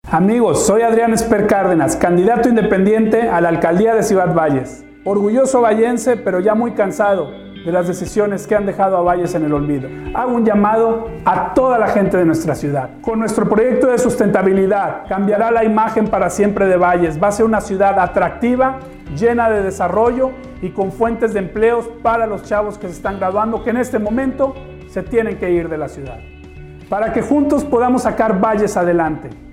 Amigos, soy Adrián Esper Cárdenas, candidato independiente a la alcaldía de Ciudad Valles. Orgulloso vallense, pero ya muy cansado de las decisiones que han dejado a Valles en el olvido. Hago un llamado a toda la gente de nuestra ciudad. Con nuestro proyecto de sustentabilidad, cambiará la imagen para siempre de Valles. Va a ser una ciudad atractiva, llena de desarrollo y con fuentes de empleos para los chavos que se están graduando, que en este momento se tienen que ir de la ciudad. Para que juntos podamos sacar Valles adelante.